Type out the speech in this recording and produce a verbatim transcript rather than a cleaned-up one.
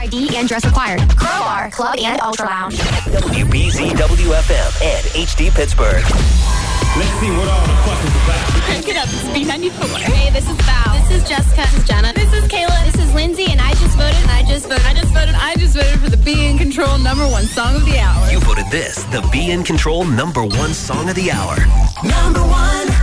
D and dress required. Crowbar, Club and Ultra Lounge. W B Z W F M and H D Pittsburgh. Let's see what all the fuss is about. Crank it up. It's B ninety-four. Hey, this is Val. This is Jessica. This is Jenna. This is Kayla. This is Lindsay, and I just voted. And I just voted. I just voted. I just voted for the Be in Control number one song of the hour. You voted this, the Be in Control number one song of the hour. Number one.